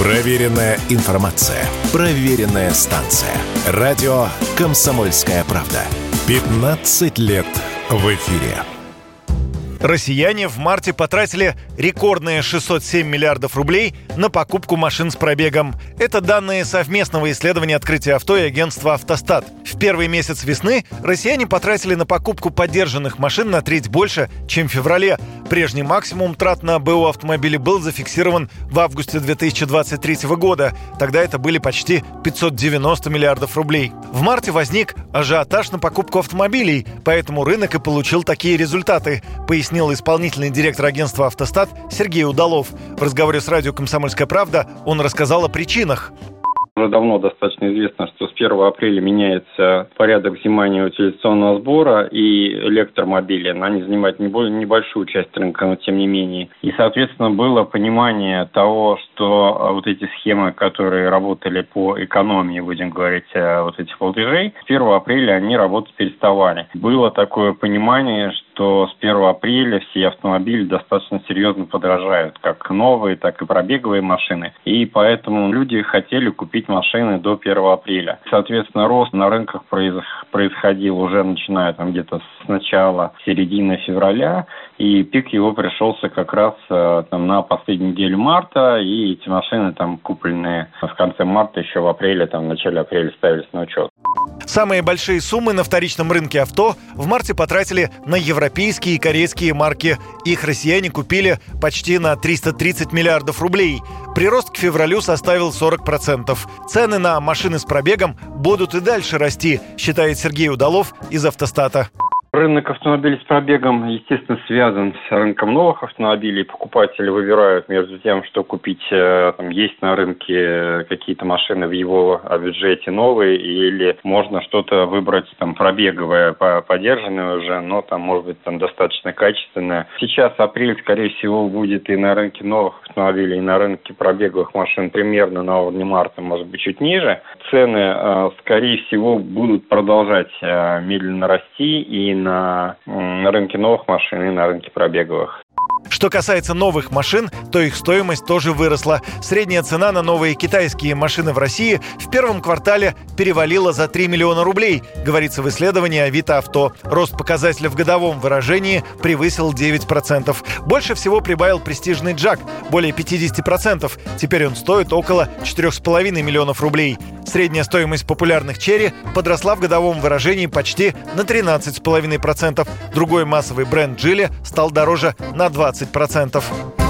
Проверенная информация. Проверенная станция. Радио «Комсомольская правда». 15 лет в эфире. Россияне в марте потратили рекордные 607 миллиардов рублей на покупку машин с пробегом. Это данные совместного исследования «Открытие авто» и агентства «Автостат». В первый месяц весны россияне потратили на покупку подержанных машин на треть больше, чем в феврале. Прежний максимум трат на БУ автомобилей был зафиксирован в августе 2023 года. Тогда это были почти 590 миллиардов рублей. В марте возник ажиотаж на покупку автомобилей, поэтому рынок и получил такие результаты, пояснил исполнительный директор агентства «Автостат» Сергей Удалов. В разговоре с радио «Комсомольская правда» он рассказал о причинах. Уже давно достаточно известно, что с 1 апреля меняется порядок взимания утилизационного сбора, и электромобили, они занимают небольшую часть рынка, но тем не менее. И, соответственно, было понимание того, что вот эти схемы, которые работали по экономии, будем говорить, вот этих платежей, с 1 апреля они работать переставали. Было такое понимание, что с 1 апреля все автомобили достаточно серьезно подорожают, как новые, так и пробеговые машины. И поэтому люди хотели купить машины до 1 апреля. Соответственно, рост на рынках происходил уже начиная где-то с начала, середины февраля, и пик его пришелся как раз на последнюю неделю марта, и эти машины купленные в конце марта, еще в апреле, в начале апреля ставились на учет. Самые большие суммы на вторичном рынке авто в марте потратили на европейские и корейские марки. Их россияне купили почти на 330 миллиардов рублей. Прирост к февралю составил 40%. Цены на машины с пробегом будут и дальше расти, считает Сергей Удалов из «Автостата». Рынок автомобилей с пробегом, естественно, связан с рынком новых автомобилей. Покупатели выбирают между тем, что купить, есть на рынке какие-то машины в его бюджете новые, или можно что-то выбрать пробеговое, подержанное уже, но может быть достаточно качественное. Сейчас апрель, скорее всего, будет и на рынке новых автомобилей, и на рынке пробеговых машин примерно на уровне марта, может быть, чуть ниже. Цены, скорее всего, будут продолжать медленно расти и на рынке новых машин, и на рынке пробеговых. Что касается новых машин, то их стоимость тоже выросла. Средняя цена на новые китайские машины в России в первом квартале перевалила за 3 миллиона рублей, говорится в исследовании Авито Авто. Рост показателя в годовом выражении превысил 9%. Больше всего прибавил престижный Джак – более 50%. Теперь он стоит около 4,5 миллионов рублей. Средняя стоимость популярных Черри подросла в годовом выражении почти на 13,5%. Другой массовый бренд Джили стал дороже на 20%.